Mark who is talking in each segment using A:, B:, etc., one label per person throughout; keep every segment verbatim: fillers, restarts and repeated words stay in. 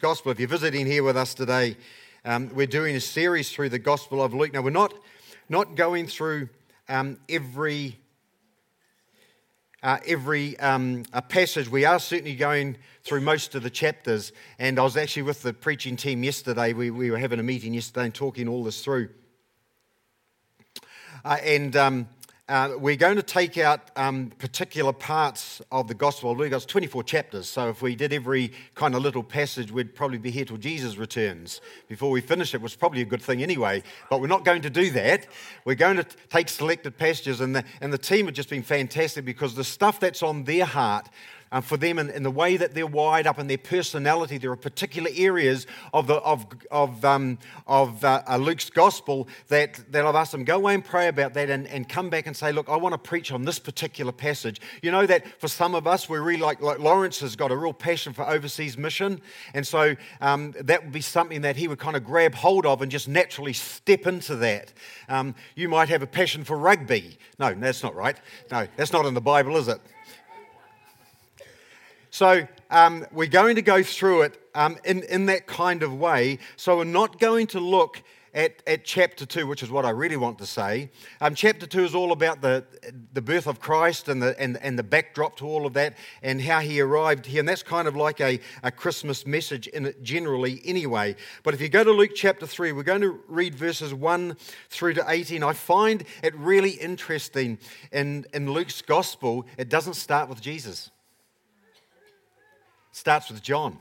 A: Gospel. If you're visiting here with us today, um, we're doing a series through the Gospel of Luke. Now, we're not, not going through um, every, uh, every um, a passage. We are certainly going through most of the chapters. And I was actually with the preaching team yesterday. We, we were having a meeting yesterday and talking all this through. Uh, and... Um, Uh, we're going to take out um, particular parts of the Gospel of Luke. It's twenty-four chapters, so if we did every kind of little passage, we'd probably be here till Jesus returns before we finish it, which is probably a good thing anyway. But we're not going to do that. We're going to t- take selected passages, and the, and the team have just been fantastic because the stuff that's on their heart, Um, for them, in, in the way that they're wired up in their personality, there are particular areas of the of of um, of uh, uh, Luke's gospel that, that I've asked them, go away and pray about that, and, and come back and say, look, I want to preach on this particular passage. You know that for some of us, we're really like, like Lawrence has got a real passion for overseas mission, and so um, that would be something that he would kind of grab hold of and just naturally step into that. Um, you might have a passion for rugby. No, that's not right. No, that's not in the Bible, is it? So um, we're going to go through it um, in, in that kind of way. So we're not going to look at, at chapter two, which is what I really want to say. Um, chapter two is all about the, the birth of Christ and the, and, and the backdrop to all of that and how he arrived here. And that's kind of like a, a Christmas message in it generally anyway. But if you go to Luke chapter three, we're going to read verses one through to eighteen. I find it really interesting in, in Luke's gospel, it doesn't start with Jesus. Starts with John.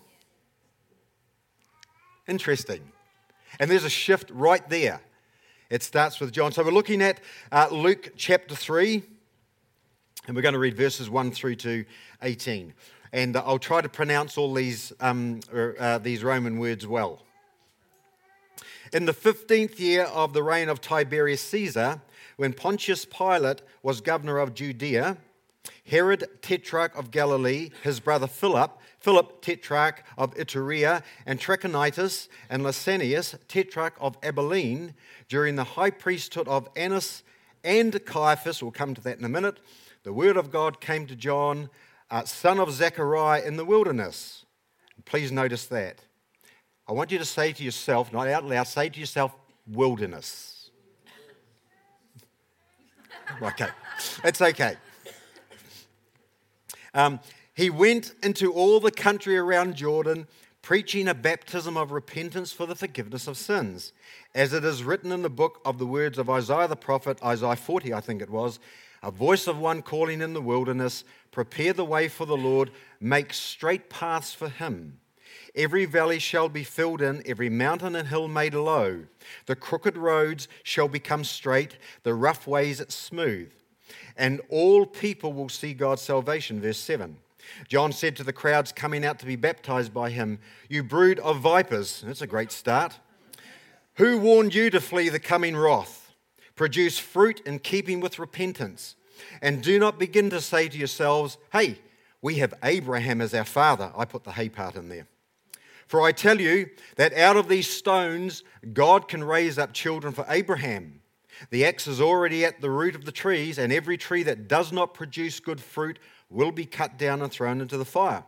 A: Interesting. And there's a shift right there. It starts with John. So we're looking at uh, Luke chapter three, and we're going to read verses one through to eighteen. And uh, I'll try to pronounce all these, um, uh, these Roman words well. In the fifteenth year of the reign of Tiberius Caesar, when Pontius Pilate was governor of Judea, Herod, tetrarch of Galilee, his brother Philip, Philip, tetrarch of Iturea, and Trachonitis, and Lysanias, tetrarch of Abilene, during the high priesthood of Annas and Caiaphas, we'll come to that in a minute, the word of God came to John, uh, son of Zechariah, in the wilderness. Please notice that. I want you to say to yourself, not out loud, say to yourself, wilderness. Okay, it's okay. Um, he went into all the country around Jordan, preaching a baptism of repentance for the forgiveness of sins. As it is written in the book of the words of Isaiah the prophet, Isaiah forty, I think it was, a voice of one calling in the wilderness, prepare the way for the Lord, make straight paths for him. Every valley shall be filled in, every mountain and hill made low. The crooked roads shall become straight, the rough ways smooth. And all people will see God's salvation. Verse seven. John said to the crowds coming out to be baptized by him, you brood of vipers. That's a great start. Who warned you to flee the coming wrath? Produce fruit in keeping with repentance. And do not begin to say to yourselves, hey, we have Abraham as our father. I put the hey part in there. For I tell you that out of these stones, God can raise up children for Abraham. The axe is already at the root of the trees, and every tree that does not produce good fruit will be cut down and thrown into the fire.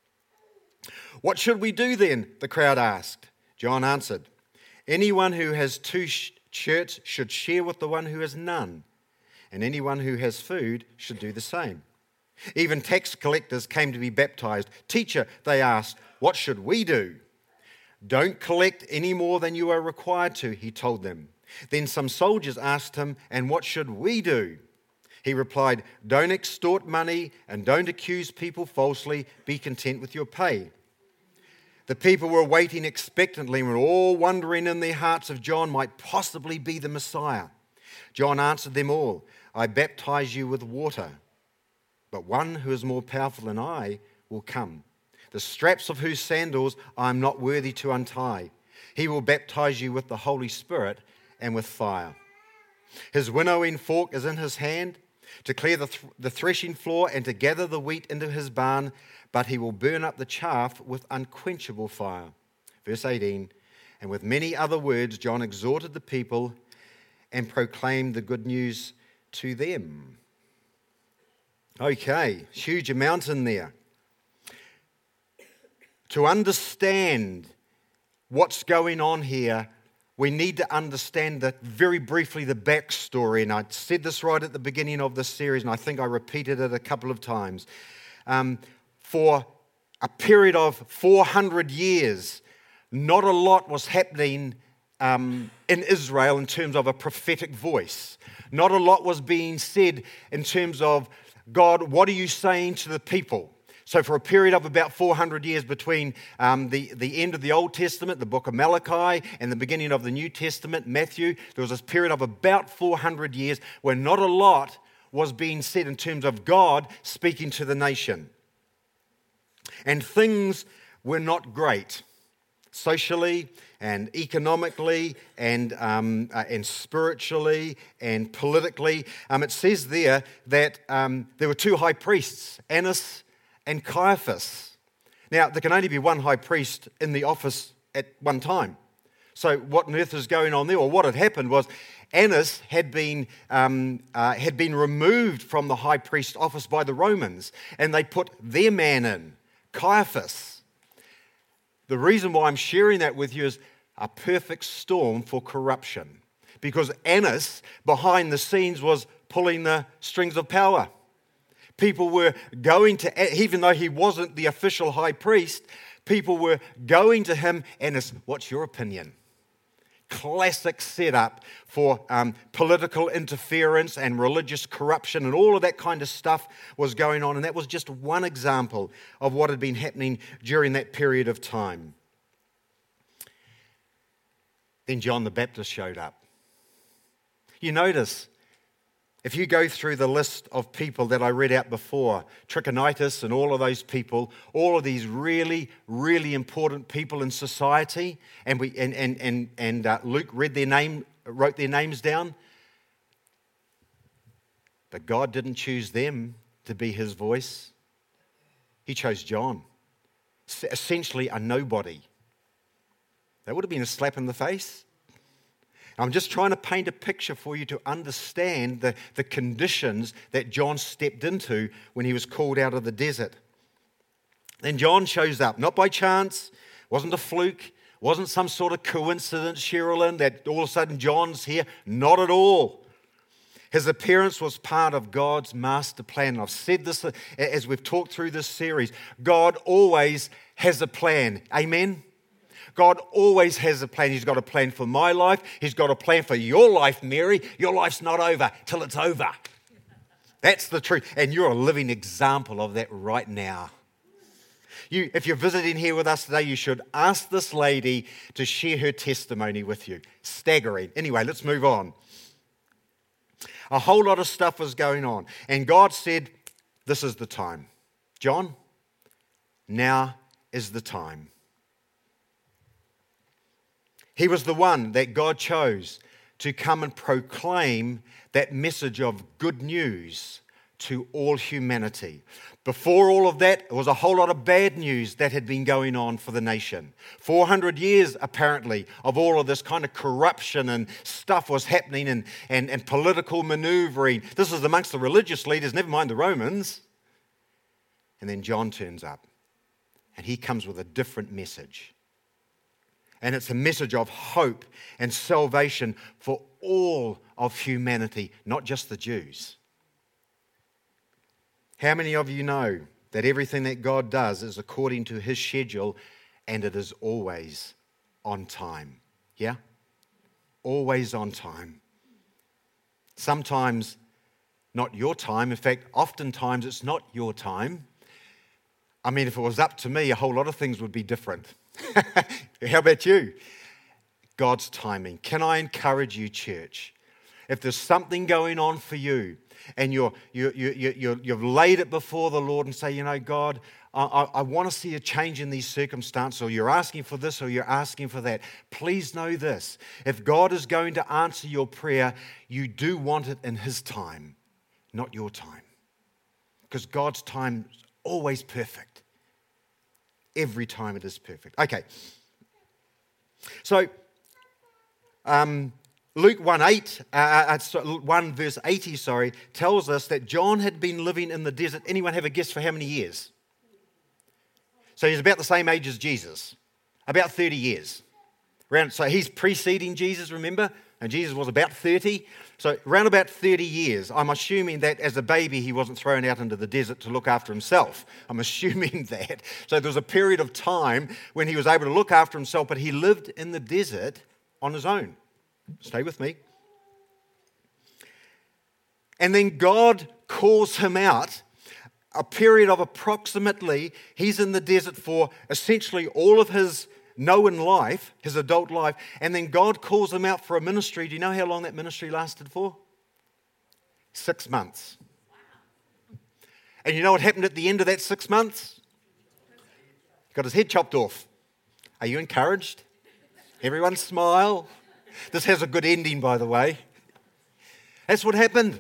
A: What should we do then? The crowd asked. John answered, anyone who has two shirts should share with the one who has none, and anyone who has food should do the same. Even tax collectors came to be baptized. Teacher, they asked, what should we do? Don't collect any more than you are required to, he told them. Then some soldiers asked him, and what should we do? He replied, don't extort money and don't accuse people falsely. Be content with your pay. The people were waiting expectantly and were all wondering in their hearts if John might possibly be the Messiah. John answered them all, I baptize you with water, but one who is more powerful than I will come, the straps of whose sandals I am not worthy to untie. He will baptize you with the Holy Spirit and with fire. His winnowing fork is in his hand to clear the, th- the threshing floor and to gather the wheat into his barn, but he will burn up the chaff with unquenchable fire. Verse eighteen, and with many other words, John exhorted the people and proclaimed the good news to them. Okay, huge amount in there. to understand what's going on here, we need to understand that very briefly the backstory. And I said this right at the beginning of this series, and I think I repeated it a couple of times. Um, for a period of four hundred years, not a lot was happening um, in Israel in terms of a prophetic voice. Not a lot was being said in terms of, God, what are you saying to the people? So for a period of about four hundred years between um, the, the end of the Old Testament, the book of Malachi, and the beginning of the New Testament, Matthew, there was this period of about four hundred years where not a lot was being said in terms of God speaking to the nation. And things were not great, socially and economically and, um, uh, and spiritually and politically. Um, it says there that um, there were two high priests, Annas and Caiaphas. Now, there can only be one high priest in the office at one time. So what on earth is going on there? Or what had happened was Annas had been, um, uh, had been removed from the high priest office by the Romans, and they put their man in, Caiaphas. The reason why I'm sharing that with you is a perfect storm for corruption, because Annas, behind the scenes, was pulling the strings of power. People were going to, even though he wasn't the official high priest, people were going to him, Annas, what's your opinion? Classic setup for um, political interference and religious corruption, and all of that kind of stuff was going on. And that was just one example of what had been happening during that period of time. Then John the Baptist showed up. You notice, if you go through the list of people that I read out before, Trachonitis and all of those people, all of these really, really important people in society, and we and and and, and uh, Luke read their name, wrote their names down, but God didn't choose them to be his voice. He chose John, essentially a nobody. That would have been a slap in the face. I'm just trying to paint a picture for you to understand the, the conditions that John stepped into when he was called out of the desert. Then John shows up, not by chance, wasn't a fluke, wasn't some sort of coincidence, Sherilyn, that all of a sudden John's here. Not at all. His appearance was part of God's master plan. I've said this as we've talked through this series. God always has a plan. Amen? God always has a plan. He's got a plan for my life. He's got a plan for your life, Mary. Your life's not over till it's over. That's the truth. And you're a living example of that right now. You, if you're visiting here with us today, you should ask this lady to share her testimony with you. Staggering. Anyway, let's move on. A whole lot of stuff was going on. And God said, this is the time. John, now is the time. He was the one that God chose to come and proclaim that message of good news to all humanity. Before all of that, there was a whole lot of bad news that had been going on for the nation. four hundred years, apparently, of all of this kind of corruption and stuff was happening, and, and, and political maneuvering. This was amongst the religious leaders, never mind the Romans. And then John turns up, and he comes with a different message. And it's a message of hope and salvation for all of humanity, not just the Jews. How many of you know that everything that God does is according to his schedule, and it is always on time? Yeah? Always on time. Sometimes not your time. In fact, oftentimes it's not your time. I mean, if it was up to me, a whole lot of things would be different. How about you? God's timing. Can I encourage you, church? If there's something going on for you and you're, you, you, you, you, you've laid it before the Lord and say, you know, God, I, I, I want to see a change in these circumstances, or you're asking for this or you're asking for that, please know this. If God is going to answer your prayer, you do want it in his time, not your time. Because God's time is always perfect. Every time it is perfect. Okay. So, um, Luke one eight, uh, one verse eighty, sorry, tells us that John had been living in the desert. Anyone have a guess for how many years? So he's about the same age as Jesus, about thirty years. Around, so he's preceding Jesus, remember? And Jesus was about thirty. So around about thirty years, I'm assuming that as a baby he wasn't thrown out into the desert to look after himself. I'm assuming that. So there was a period of time when he was able to look after himself, but he lived in the desert on his own. Stay with me. And then God calls him out. A period of approximately, he's in the desert for essentially all of his known life, his adult life, and then God calls him out for a ministry. Do you know how long that ministry lasted for? Six months. And you know what happened at the end of that six months? He got his head chopped off. Are you encouraged? Everyone smile. This has a good ending, by the way. That's what happened.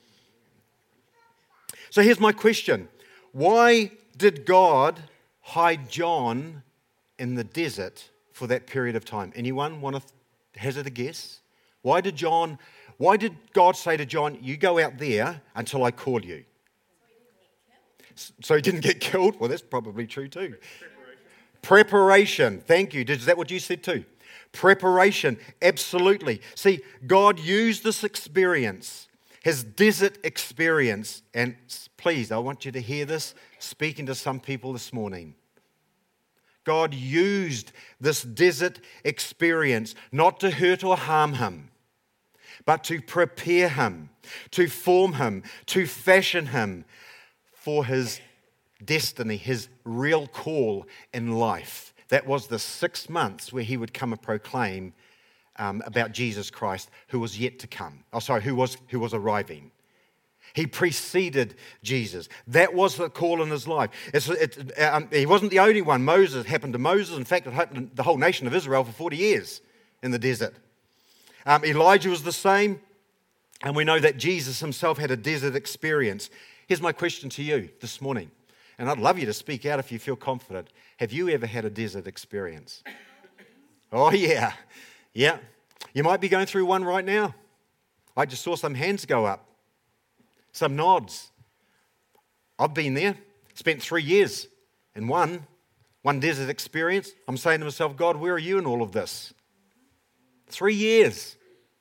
A: So here's my question. Why did God hide John in the desert for that period of time? Anyone want to hazard a guess? Why did John, why did God say to John, you go out there until I call you? So he didn't get killed? Well, that's probably true too. Preparation. Preparation. Thank you. Is that what you said too? Preparation. Absolutely. See, God used this experience, his desert experience, and please, I want you to hear this, speaking to some people this morning. God used this desert experience not to hurt or harm him, but to prepare him, to form him, to fashion him for his destiny, his real call in life. That was the six months where he would come and proclaim um, about Jesus Christ, who was yet to come. Oh, sorry, who was who was arriving. He preceded Jesus. That was the call in his life. It's, it, um, he wasn't the only one. Moses happened to Moses. In fact, it happened to the whole nation of Israel for forty years in the desert. Um, Elijah was the same. And we know that Jesus himself had a desert experience. Here's my question to you this morning. And I'd love you to speak out if you feel confident. Have you ever had a desert experience? Oh, yeah. Yeah. You might be going through one right now. I just saw some hands go up. Some nods. I've been there. Spent three years in one, one desert experience. I'm saying to myself, God, where are you in all of this? Three years.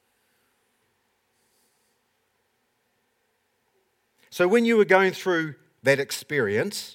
A: So when you were going through that experience,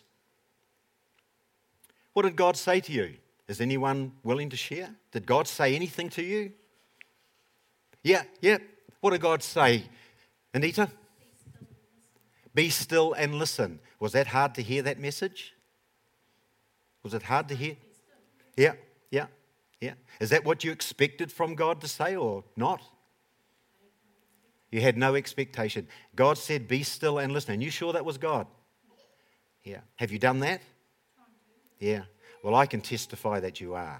A: what did God say to you? Is anyone willing to share? Did God say anything to you? Yeah, yeah. What did God say? Anita? Be still and listen. Was that hard to hear, that message? Was it hard to hear? Yeah, yeah, yeah. Is that what you expected from God to say or not? You had no expectation. God said, be still and listen. And you sure that was God? Yeah. Have you done that? Yeah. Well, I can testify that you are.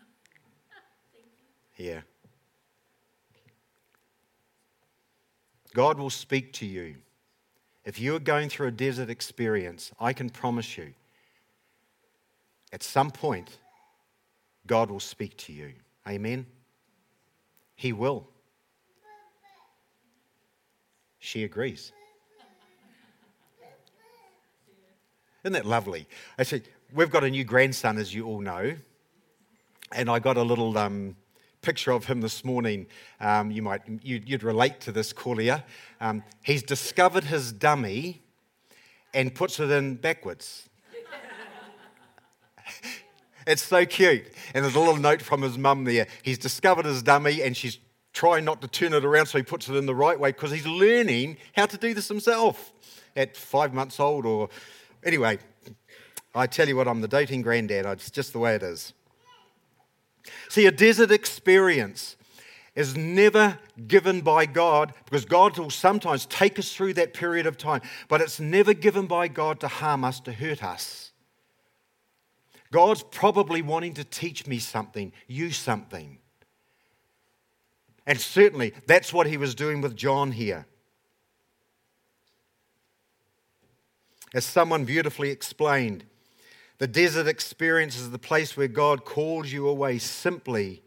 A: Yeah. God will speak to you. If you're going through a desert experience, I can promise you, at some point, God will speak to you. Amen? He will. She agrees. Isn't that lovely? Actually, we've got a new grandson, as you all know, and I got a little um, picture of him this morning. Um, you might you'd, you'd relate to this, Corlia. Um, he's discovered his dummy and puts it in backwards. It's so cute. And there's a little note from his mum there. He's discovered his dummy and she's trying not to turn it around so he puts it in the right way because he's learning how to do this himself at five months old or... Anyway, I tell you what, I'm the doting granddad. It's just the way it is. See, a desert experience is never given by God because God will sometimes take us through that period of time, but it's never given by God to harm us, to hurt us. God's probably wanting to teach me something, you something. And certainly that's what he was doing with John here. As someone beautifully explained, the desert experience is the place where God calls you away simply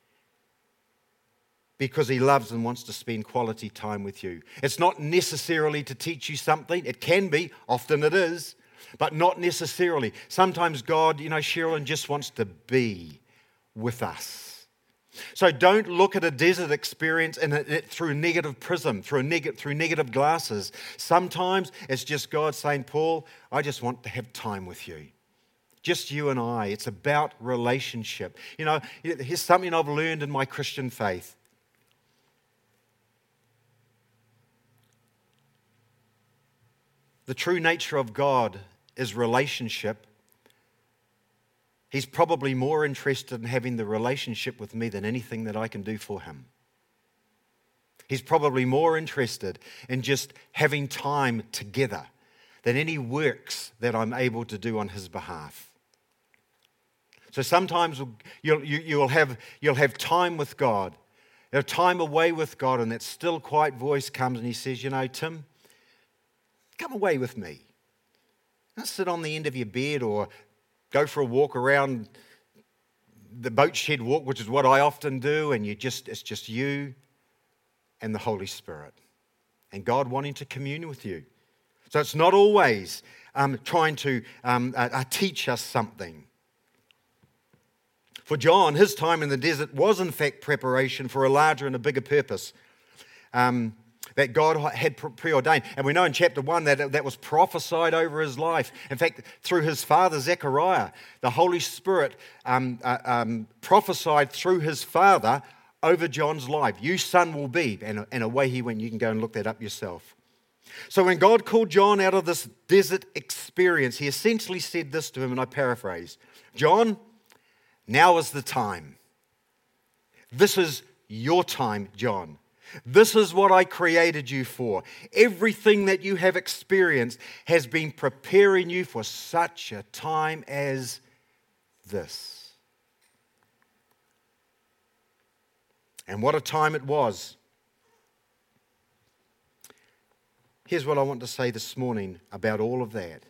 A: because he loves and wants to spend quality time with you. It's not necessarily to teach you something. It can be, often it is, but not necessarily. Sometimes God, you know, Sherilyn just wants to be with us. So don't look at a desert experience in it, it through a negative prism, through, a neg- through negative glasses. Sometimes it's just God saying, Paul, I just want to have time with you. Just you and I. It's about relationship. You know, here's something I've learned in my Christian faith. The true nature of God is relationship. He's probably more interested in having the relationship with me than anything that I can do for him. He's probably more interested in just having time together than any works that I'm able to do on his behalf. So sometimes you'll, you, you'll, have, you'll have time with God, you'll have time away with God, and that still quiet voice comes and he says, you know, Tim, come away with me. Don't sit on the end of your bed or go for a walk around the boat shed walk, which is what I often do, and you just it's just you and the Holy Spirit. And God wanting to commune with you. So it's not always um, trying to um, uh, uh, teach us something. For John, his time in the desert was in fact preparation for a larger and a bigger purpose um, that God had preordained. And we know in chapter one that that was prophesied over his life. In fact, through his father Zechariah, the Holy Spirit um, uh, um, prophesied through his father over John's life. You son will be. And, and away he went. You can go and look that up yourself. So when God called John out of this desert experience, he essentially said this to him, and I paraphrase, John, now is the time. This is your time, John. This is what I created you for. Everything that you have experienced has been preparing you for such a time as this. And what a time it was. Here's what I want to say this morning about all of that.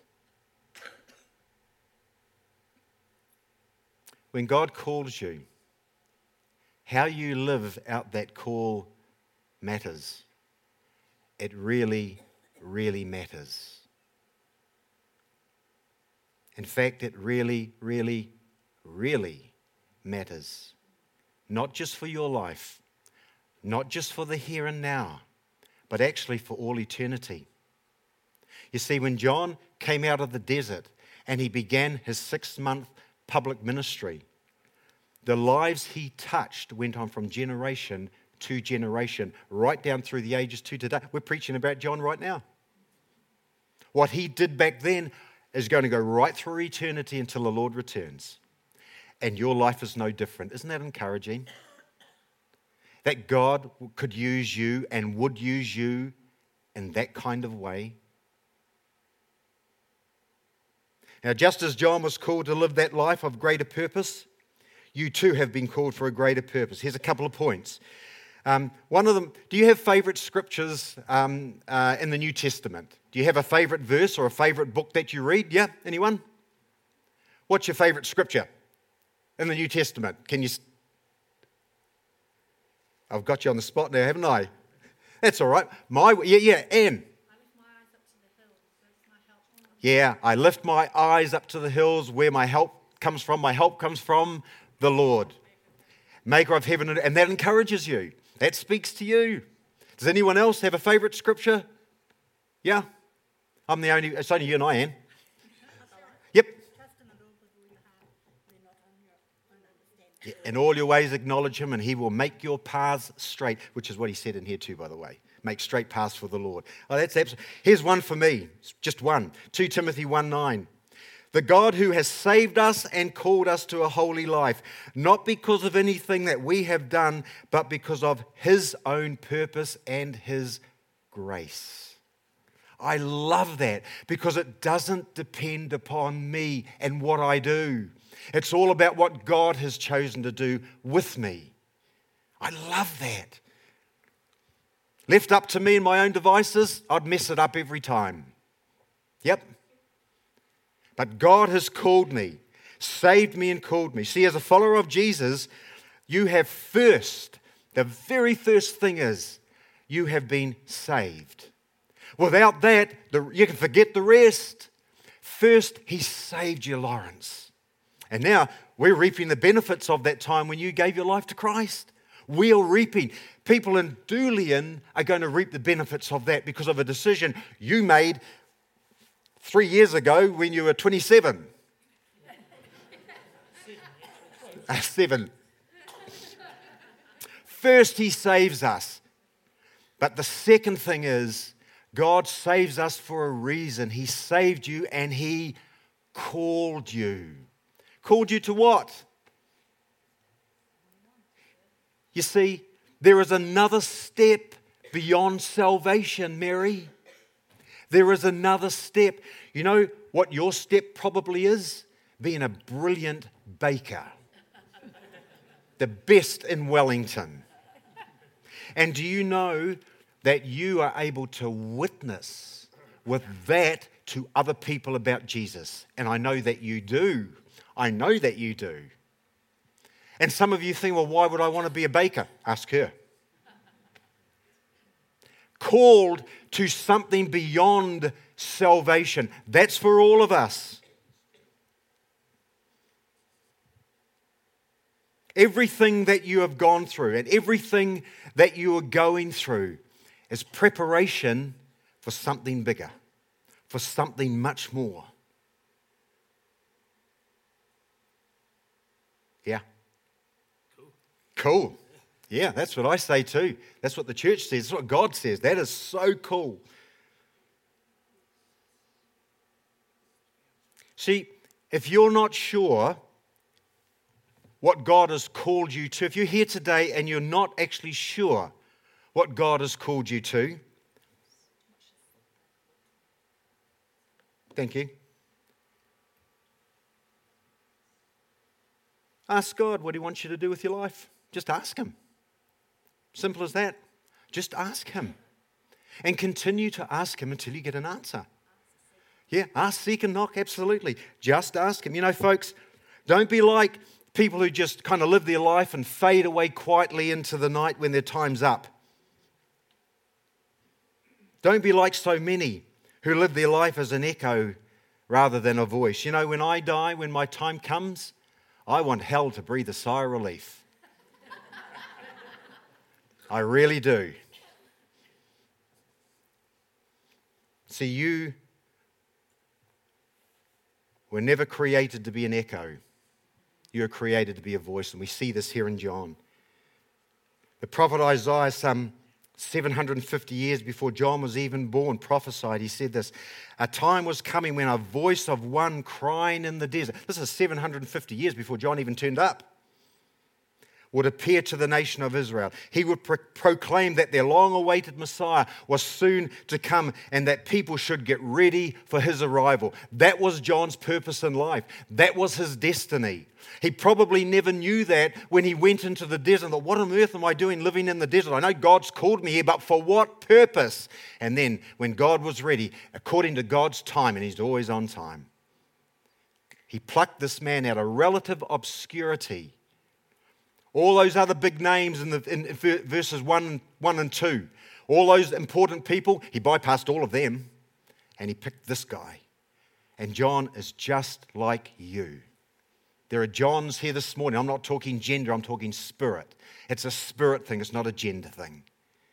A: When God calls you, how you live out that call matters. It really, really matters. In fact, it really, really, really matters. Not just for your life, not just for the here and now, but actually for all eternity. You see, when John came out of the desert and he began his six-month public ministry, the lives he touched went on from generation to generation, right down through the ages to today. We're preaching about John right now. What he did back then is going to go right through eternity until the Lord returns. And your life is no different. Isn't that encouraging? That God could use you and would use you in that kind of way. Now, just as John was called to live that life of greater purpose, you too have been called for a greater purpose. Here's a couple of points. Um, one of them, do you have favorite scriptures um, uh, in the New Testament? Do you have a favorite verse or a favorite book that you read? Yeah, anyone? What's your favorite scripture in the New Testament? Can you... I've got you on the spot now, haven't I? That's all right. My yeah, yeah, Anne. Yeah, I lift my eyes up to the hills where my help comes from. My help comes from the Lord, maker of heaven and earth. And that encourages you. That speaks to you. Does anyone else have a favorite scripture? Yeah? I'm the only, it's only you and I, Anne. Yep. In all your ways acknowledge him and he will make your paths straight, which is what he said in here too, by the way. Make straight paths for the Lord. Oh, that's absolutely. Here's one for me, just one. Second Timothy one nine. The God who has saved us and called us to a holy life, not because of anything that we have done, but because of his own purpose and his grace. I love that because it doesn't depend upon me and what I do. It's all about what God has chosen to do with me. I love that. Left up to me and my own devices, I'd mess it up every time. Yep. But God has called me, saved me and called me. See, as a follower of Jesus, you have first, the very first thing is, you have been saved. Without that, the, you can forget the rest. First, he saved you, Lawrence. And now we're reaping the benefits of that time when you gave your life to Christ. We are reaping. People in Dulian are going to reap the benefits of that because of a decision you made three years ago when you were twenty-seven. uh, seven. First, he saves us. But the second thing is, God saves us for a reason. He saved you and he called you. Called you to what? You see, there is another step beyond salvation, Mary. There is another step. You know what your step probably is? Being a brilliant baker. The best in Wellington. And do you know that you are able to witness with that to other people about Jesus? And I know that you do. I know that you do. And some of you think, well, why would I want to be a baker? Ask her. Called to something beyond salvation. That's for all of us. Everything that you have gone through and everything that you are going through is preparation for something bigger, for something much more. Yeah. Cool. Cool. Yeah, that's what I say too. That's what the church says. That's what God says. That is so cool. See, if you're not sure what God has called you to, if you're here today and you're not actually sure what God has called you to, thank you. Ask God what he wants you to do with your life. Just ask him. Simple as that. Just ask him. And continue to ask him until you get an answer. Yeah, ask, seek, and knock, absolutely. Just ask him. You know, folks, don't be like people who just kind of live their life and fade away quietly into the night when their time's up. Don't be like so many who live their life as an echo rather than a voice. You know, when I die, when my time comes, I want hell to breathe a sigh of relief. I really do. See, you were never created to be an echo. You are created to be a voice, and we see this here in John. The prophet Isaiah, some seven hundred fifty years before John was even born, prophesied. He said this, a time was coming when a voice of one crying in the desert, this is seven hundred fifty years before John even turned up, would appear to the nation of Israel. He would pro- proclaim that their long-awaited Messiah was soon to come and that people should get ready for his arrival. That was John's purpose in life. That was his destiny. He probably never knew that when he went into the desert. Thought, what on earth am I doing living in the desert? I know God's called me here, but for what purpose? And then when God was ready, according to God's time, and he's always on time, he plucked this man out of relative obscurity. All those other big names in, the, in verses one, one and two, all those important people, he bypassed all of them and he picked this guy. And John is just like you. There are Johns here this morning. I'm not talking gender, I'm talking spirit. It's a spirit thing, it's not a gender thing.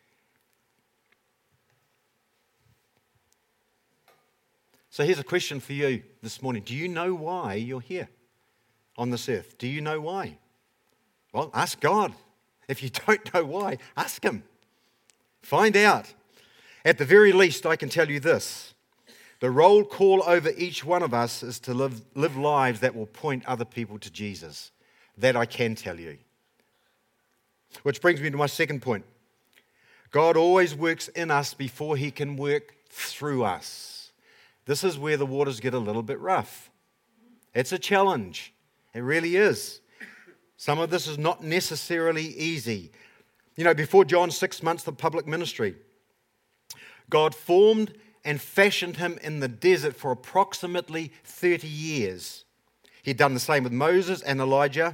A: So here's a question for you this morning. Do you know why you're here on this earth? Do you know why? Well, ask God. If you don't know why, ask him. Find out. At the very least, I can tell you this. The roll call over each one of us is to live, live lives that will point other people to Jesus. That I can tell you. Which brings me to my second point. God always works in us before he can work through us. This is where the waters get a little bit rough. It's a challenge. It really is. Some of this is not necessarily easy. You know, before John's six months of public ministry, God formed and fashioned him in the desert for approximately thirty years. He'd done the same with Moses and Elijah.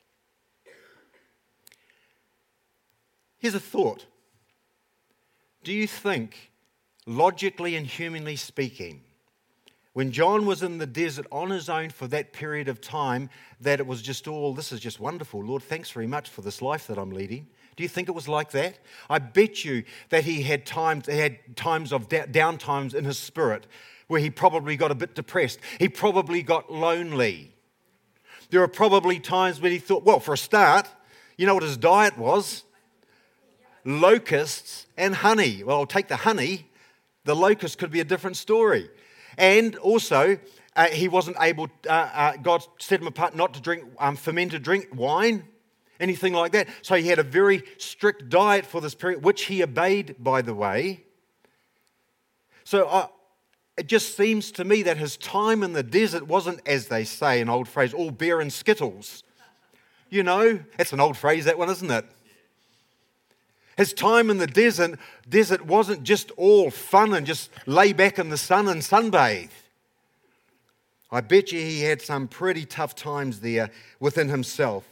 A: Here's a thought. Do you think, logically and humanly speaking, when John was in the desert on his own for that period of time, that it was just all, this is just wonderful. Lord, thanks very much for this life that I'm leading. Do you think it was like that? I bet you that he had times, he had times of down times in his spirit where he probably got a bit depressed. He probably got lonely. There are probably times when he thought, well, for a start, you know what his diet was? Locusts and honey. Well, I'll take the honey. The locust could be a different story. And also, uh, he wasn't able, uh, uh, God set him apart not to drink um, fermented drink, wine, anything like that. So he had a very strict diet for this period, which he obeyed, by the way. So uh, it just seems to me that his time in the desert wasn't, as they say, an old phrase, all beer and skittles. You know, that's an old phrase, that one, isn't it? His time in the desert, desert wasn't just all fun and just lay back in the sun and sunbathe. I bet you he had some pretty tough times there within himself.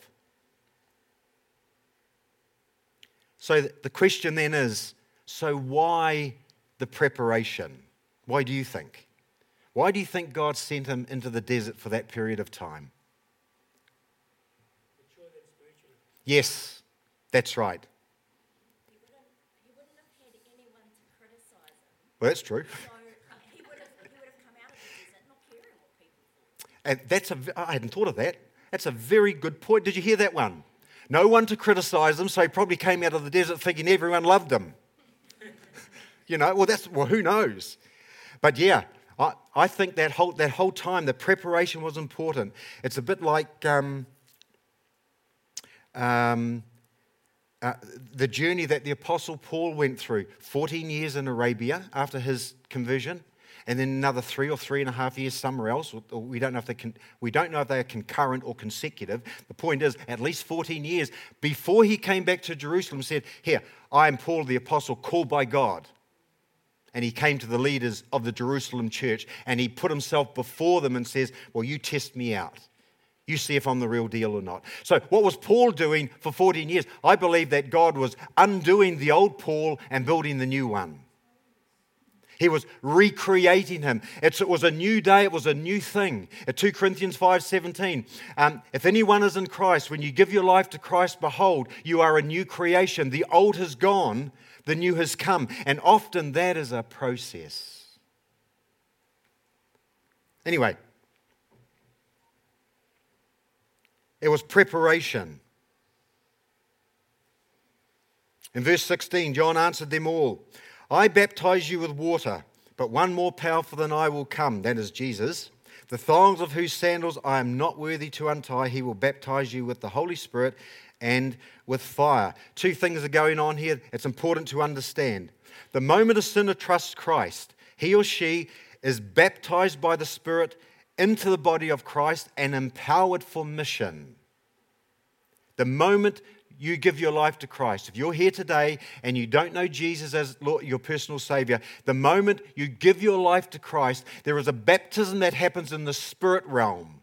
A: So the question then is, so why the preparation? Why do you think? Why do you think God sent him into the desert for that period of time? Yes, that's right. Well, that's true.
B: So he would have, he would have come out of the desert not caring what people thought.
A: And that's a, I hadn't thought of that. That's a very good point. Did you hear that one? No one to criticize him, so he probably came out of the desert thinking everyone loved him. You know, well, that's, well, who knows? But yeah, I, I think that whole, that whole time, the preparation was important. It's a bit like um, um, Uh, the journey that the Apostle Paul went through, fourteen years in Arabia after his conversion, and then another three or three and a half years somewhere else. Or we don't know if they can, we don't know if they are concurrent or consecutive. The point is, at least fourteen years before he came back to Jerusalem, said, "Here, I am Paul the Apostle, called by God." And he came to the leaders of the Jerusalem church, and he put himself before them and says, "Well, you test me out. You see if I'm the real deal or not." So what was Paul doing for fourteen years? I believe that God was undoing the old Paul and building the new one. He was recreating him. It's, it was a new day. It was a new thing. At two Corinthians five seventeen, um, if anyone is in Christ, when you give your life to Christ, behold, you are a new creation. The old has gone, the new has come. And often that is a process. Anyway, it was preparation. In verse sixteen, John answered them all, "I baptize you with water, but one more powerful than I will come, that is Jesus, the thongs of whose sandals I am not worthy to untie. He will baptize you with the Holy Spirit and with fire." Two things are going on here. It's important to understand. The moment a sinner trusts Christ, he or she is baptized by the Spirit into the body of Christ and empowered for mission. The moment you give your life to Christ, if you're here today and you don't know Jesus as Lord, your personal Savior, the moment you give your life to Christ, there is a baptism that happens in the spirit realm.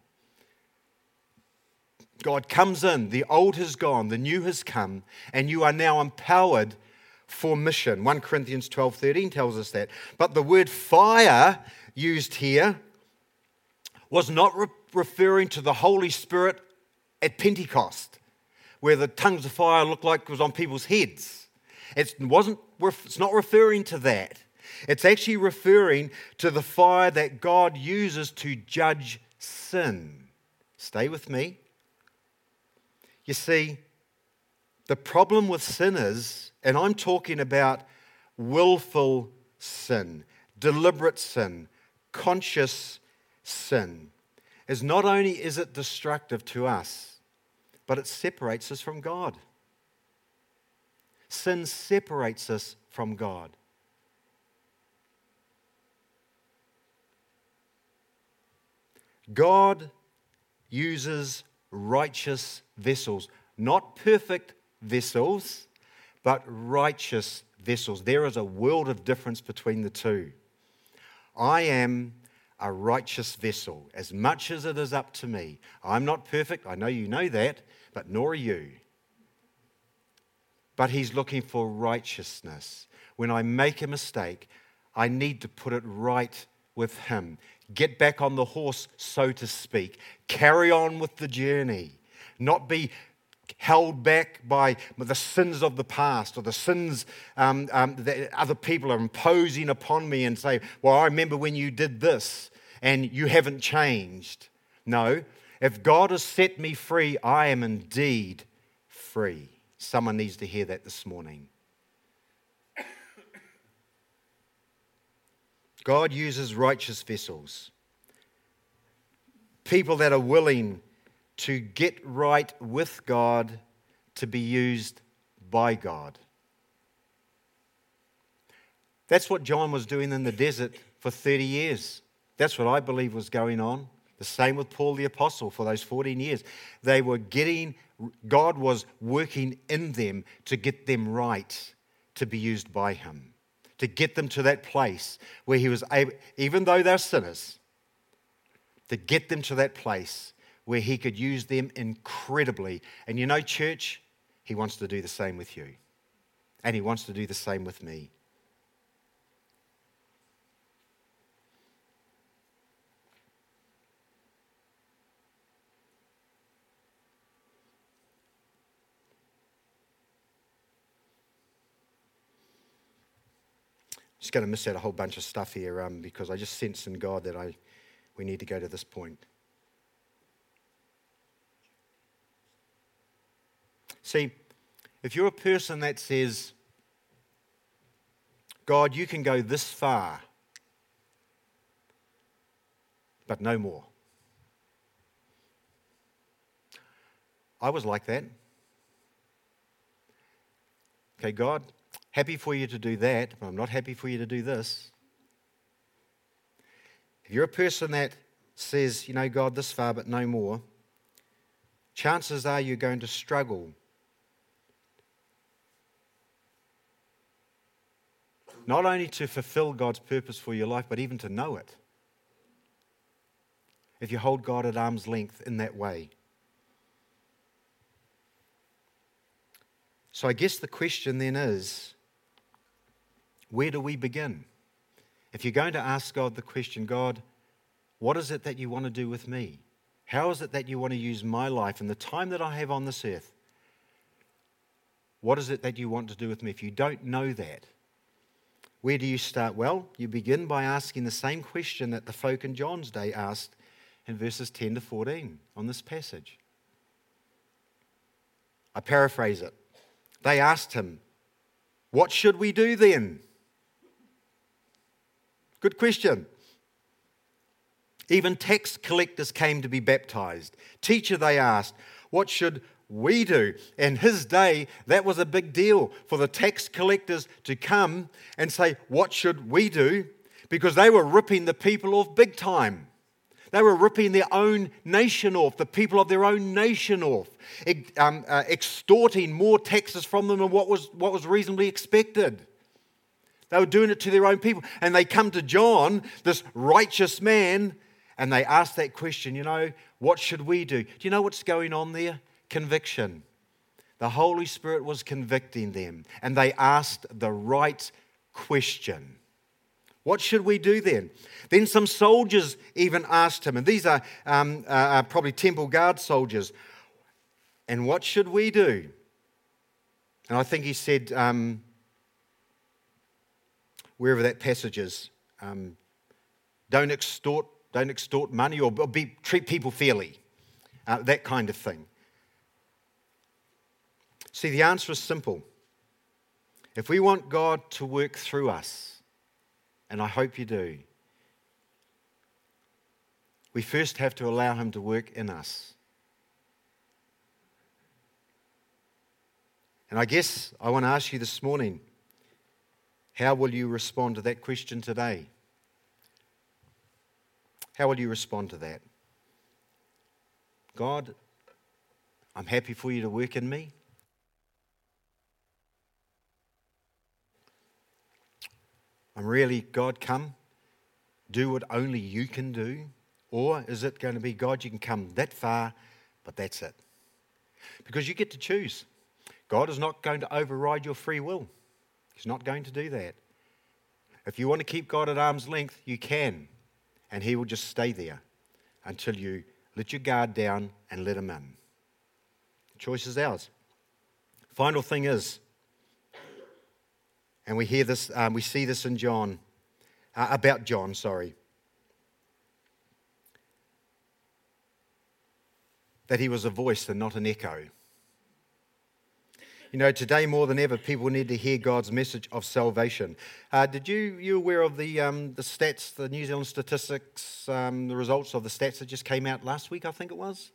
A: God comes in, the old has gone, the new has come, and you are now empowered for mission. First Corinthians twelve thirteen tells us that. But the word fire used here was not re- referring to the Holy Spirit at Pentecost, where the tongues of fire looked like it was on people's heads. It wasn't, it's not referring to that. It's actually referring to the fire that God uses to judge sin. Stay with me. You see, the problem with sin is, and I'm talking about willful sin, deliberate sin, conscious sin, is not only is it destructive to us, but it separates us from God. Sin separates us from God. God uses righteous vessels, not perfect vessels, but righteous vessels. There is a world of difference between the two. I am a righteous vessel, as much as it is up to me. I'm not perfect, I know you know that, but nor are you. But he's looking for righteousness. When I make a mistake, I need to put it right with him. Get back on the horse, so to speak. Carry on with the journey. Not be held back by the sins of the past or the sins um, um, that other people are imposing upon me and say, well, I remember when you did this and you haven't changed. No, if God has set me free, I am indeed free. Someone needs to hear that this morning. God uses righteous vessels, people that are willing to get right with God, to be used by God. That's what John was doing in the desert for thirty years. That's what I believe was going on. The same with Paul the Apostle for those fourteen years. They were getting, God was working in them to get them right, to be used by him, to get them to that place where he was able, even though they're sinners, to get them to that place where he could use them incredibly. And you know, church, he wants to do the same with you. And he wants to do the same with me. Just going to miss out a whole bunch of stuff here um, because I just sense in God that I we need to go to this point. See, if you're a person that says, God, you can go this far, but no more. I was like that. Okay, God, happy for you to do that, but I'm not happy for you to do this. If you're a person that says, you know, God, this far, but no more, chances are you're going to struggle. Not only to fulfill God's purpose for your life, but even to know it. If you hold God at arm's length in that way. So I guess the question then is, where do we begin? If you're going to ask God the question, God, what is it that you want to do with me? How is it that you want to use my life and the time that I have on this earth? What is it that you want to do with me? If you don't know that, where do you start? Well, you begin by asking the same question that the folk in John's day asked in verses ten to fourteen on this passage. I paraphrase it. They asked him, what should we do then? Good question. Even tax collectors came to be baptized. Teacher, they asked, what should we do? In his day, that was a big deal for the tax collectors to come and say, what should we do? Because they were ripping the people off big time. They were ripping their own nation off, the people of their own nation off, um, uh, extorting more taxes from them than what was, what was reasonably expected. They were doing it to their own people. And they come to John, this righteous man, and they ask that question, you know, what should we do? Do you know what's going on there? Conviction. The Holy Spirit was convicting them, and they asked the right question. What should we do then? Then some soldiers even asked him, and these are um, uh, probably temple guard soldiers, and what should we do? And I think he said, um, wherever that passage is, um, don't extort, don't extort money, or, or be, treat people fairly, uh, that kind of thing. See, the answer is simple. If we want God to work through us, and I hope you do, we first have to allow him to work in us. And I guess I want to ask you this morning, how will you respond to that question today? How will you respond to that? God, I'm happy for you to work in me. I'm really, God, come, do what only you can do? Or is it going to be, God, you can come that far, but that's it? Because you get to choose. God is not going to override your free will. He's not going to do that. If you want to keep God at arm's length, you can. and he will just stay there until you let your guard down and let him in. The choice is ours. Final thing is, and we hear this, um, we see this in John, uh, about John, sorry, that he was a voice and not an echo. You know, today more than ever, people need to hear God's message of salvation. Uh, did you you aware of the um, the stats, the New Zealand statistics, um, the results of the stats that just came out last week? I think it was.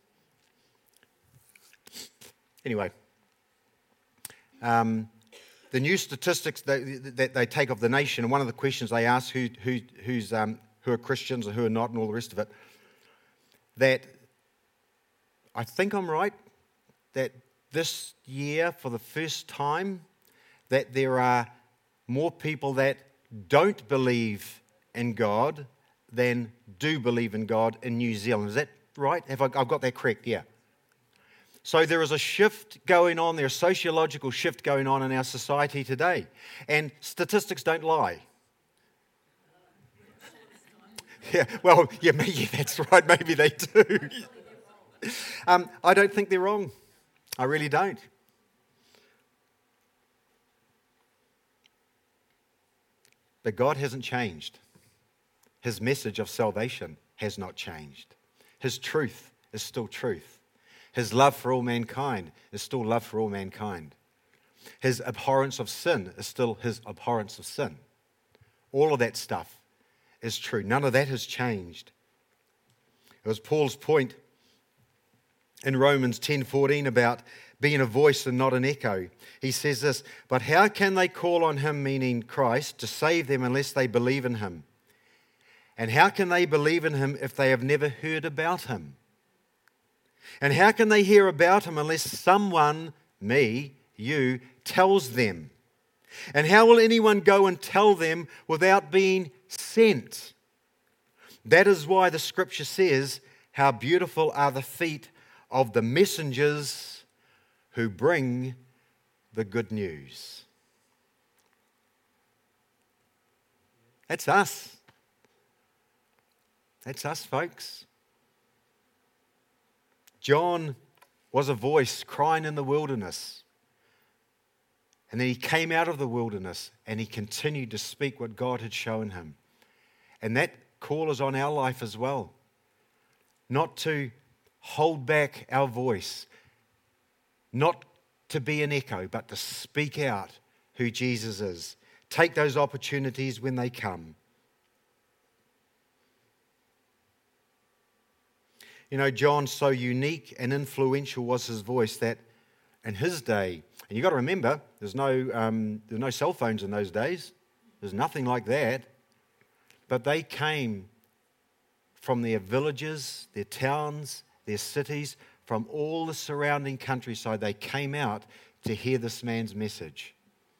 A: Anyway, um, the new statistics that, that they take of the nation, and one of the questions they ask who who who's um, who are Christians and who are not, and all the rest of it. That I think I'm right that this year, for the first time, that there are more people that don't believe in God than do believe in God in New Zealand. Is that right? Have I, I've got that correct? Yeah. So there is a shift going on, there's a sociological shift going on in our society today. And statistics don't lie. Yeah, well, yeah, maybe that's right, maybe they do. um, I don't think they're wrong. I really don't. But God hasn't changed. His message of salvation has not changed. His truth is still truth. His love for all mankind is still love for all mankind. His abhorrence of sin is still his abhorrence of sin. All of that stuff is true. None of that has changed. It was Paul's point in Romans ten fourteen about being a voice and not an echo. He says this, but how can they call on him, meaning Christ, to save them unless they believe in him? And how can they believe in him if they have never heard about him? And how can they hear about him unless someone, me, you, tells them? And how will anyone go and tell them without being sent? That is why the scripture says, how beautiful are the feet of the messengers who bring the good news. That's us. That's us, folks. John was a voice crying in the wilderness. And then he came out of the wilderness and he continued to speak what God had shown him. And that call is on our life as well. Not to hold back our voice, not to be an echo, but to speak out who Jesus is. Take those opportunities when they come. You know, John, so unique and influential was his voice that in his day, and you've got to remember, there's no, um, there's no cell phones in those days. There's nothing like that. But they came from their villages, their towns, their cities, from all the surrounding countryside. They came out to hear this man's message.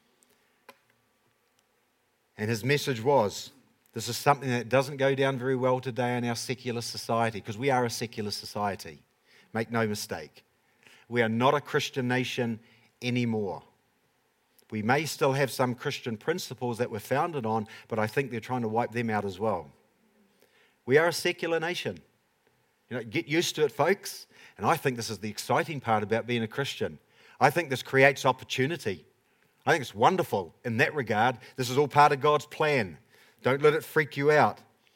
A: And his message was, this is something that doesn't go down very well today in our secular society, because we are a secular society. Make no mistake. We are not a Christian nation anymore. We may still have some Christian principles that we're founded on, but I think they're trying to wipe them out as well. We are a secular nation. You know, get used to it, folks. And I think this is the exciting part about being a Christian. I think this creates opportunity. I think it's wonderful in that regard. This is all part of God's plan. Don't let it freak you out.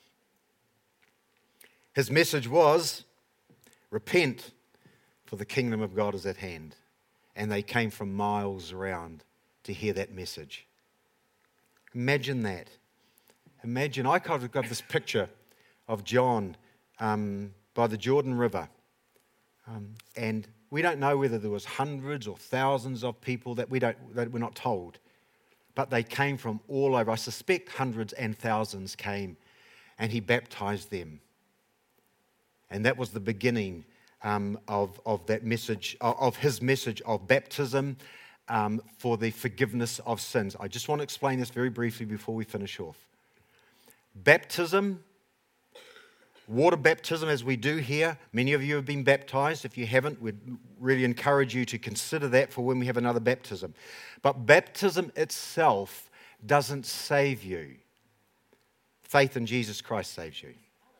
A: His message was, repent, for the kingdom of God is at hand. And they came from miles around to hear that message. Imagine that. Imagine, I kind of got this picture of John um, by the Jordan River. Um, and we don't know whether there was hundreds or thousands of people that we don't that we're not told. But they came from all over. I suspect hundreds and thousands came, and he baptized them. And that was the beginning um, of, of that message, of his message of baptism um, for the forgiveness of sins. I just want to explain this very briefly before we finish off. Baptism, water baptism as we do here, many of you have been baptized. If you haven't, we'd really encourage you to consider that for when we have another baptism. But baptism itself doesn't save you. Faith in Jesus Christ saves you.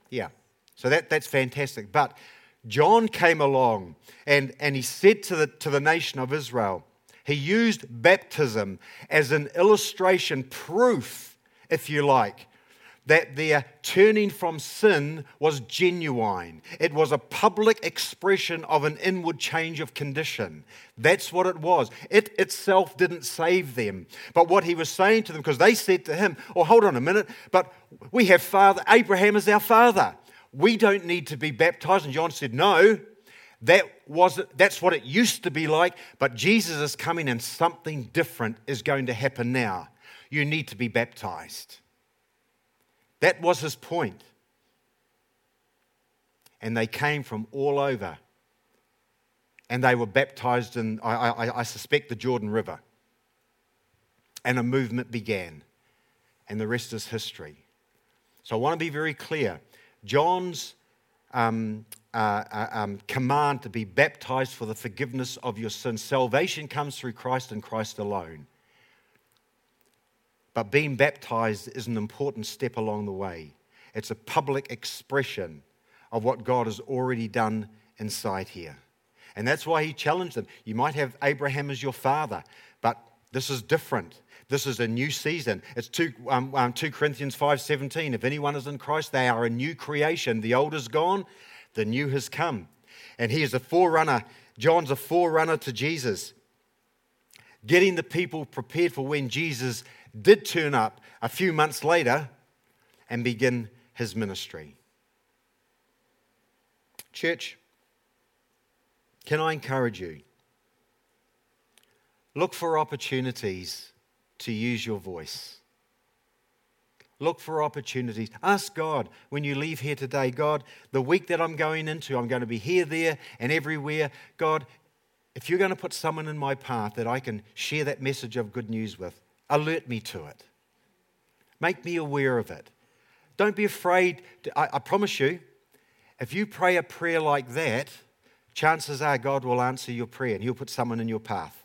A: Yeah. So that, that's fantastic. But John came along and, and he said to the, to the nation of Israel, he used baptism as an illustration, proof, if you like, that their turning from sin was genuine. It was a public expression of an inward change of condition. That's what it was. It itself didn't save them. But what he was saying to them, because they said to him, oh, hold on a minute, but we have father, Abraham is our father. We don't need to be baptized. And John said, no, that was, that's what it used to be like, but Jesus is coming and something different is going to happen now. You need to be baptized. That was his point. And they came from all over. And they were baptized in, I, I, I suspect, the Jordan River. And a movement began. And the rest is history. So I want to be very clear. John's um, uh, uh, um, command to be baptized for the forgiveness of your sins. Salvation comes through Christ and Christ alone. But being baptized is an important step along the way. It's a public expression of what God has already done inside here. And that's why he challenged them. You might have Abraham as your father, but this is different. This is a new season. It's two, um, um, two Corinthians five seventeen. If anyone is in Christ, they are a new creation. The old is gone, the new has come. And he is a forerunner. John's a forerunner to Jesus, getting the people prepared for when Jesus did turn up a few months later and begin his ministry. Church, can I encourage you? Look for opportunities to use your voice. Look for opportunities. Ask God when you leave here today, God, the week that I'm going into, I'm going to be here, there, and everywhere. God, if you're going to put someone in my path that I can share that message of good news with, alert me to it. Make me aware of it. Don't be afraid. To, I, I promise you, if you pray a prayer like that, chances are God will answer your prayer and he'll put someone in your path.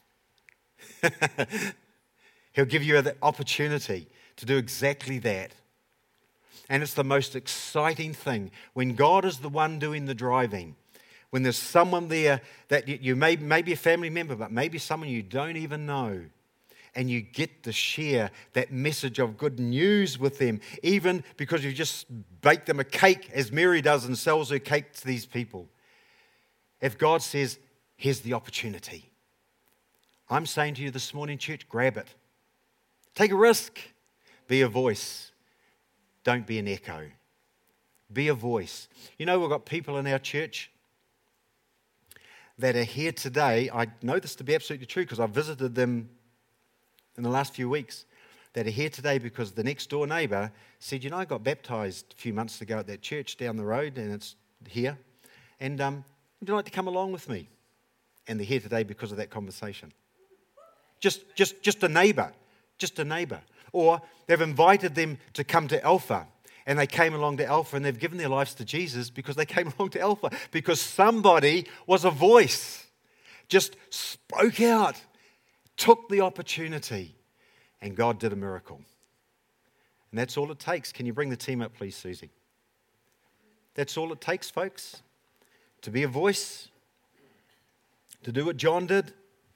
A: He'll give you the opportunity to do exactly that. And it's the most exciting thing when God is the one doing the driving. When there's someone there that you, you may, maybe a family member, but maybe someone you don't even know. And you get to share that message of good news with them, even because you just bake them a cake, as Mary does and sells her cake to these people. If God says, here's the opportunity. I'm saying to you this morning, church, grab it. Take a risk. Be a voice. Don't be an echo. Be a voice. You know, we've got people in our church that are here today. I know this to be absolutely true because I've visited them in the last few weeks, that are here today because the next door neighbour said, you know, I got baptised a few months ago at that church down the road and it's here. And um, would you like to come along with me? And they're here today because of that conversation. Just, just, just a neighbour, just a neighbour. Or they've invited them to come to Alpha and they came along to Alpha and they've given their lives to Jesus because they came along to Alpha because somebody was a voice, just spoke out, took the opportunity, and God did a miracle. And that's all it takes. Can you bring the team up, please, Susie? That's all it takes, folks, to be a voice, to do what John did.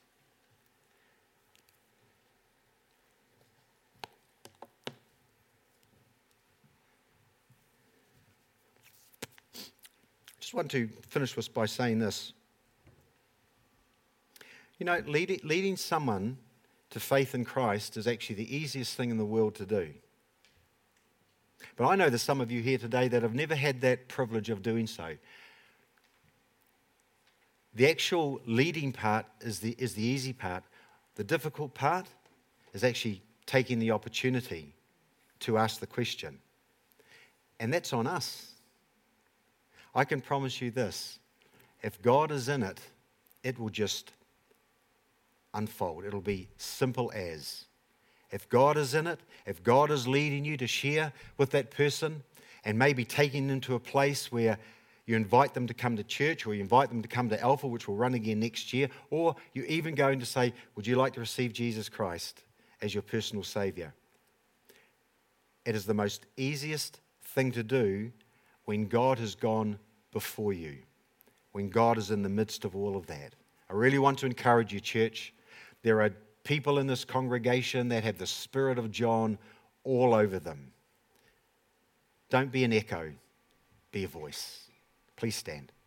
A: I just want to finish this by saying this. You know, leading, leading someone to faith in Christ is actually the easiest thing in the world to do. But I know there's some of you here today that have never had that privilege of doing so. The actual leading part is the, is the easy part. The difficult part is actually taking the opportunity to ask the question. And that's on us. I can promise you this. If God is in it, it will just unfold. It'll be simple as. If God is in it, if God is leading you to share with that person and maybe taking them into a place where you invite them to come to church or you invite them to come to Alpha, which will run again next year, or you're even going to say, would you like to receive Jesus Christ as your personal Saviour? It is the most easiest thing to do when God has gone before you, when God is in the midst of all of that. I really want to encourage you, church. There are people in this congregation that have the Spirit of John all over them. Don't be an echo, be a voice. Please stand.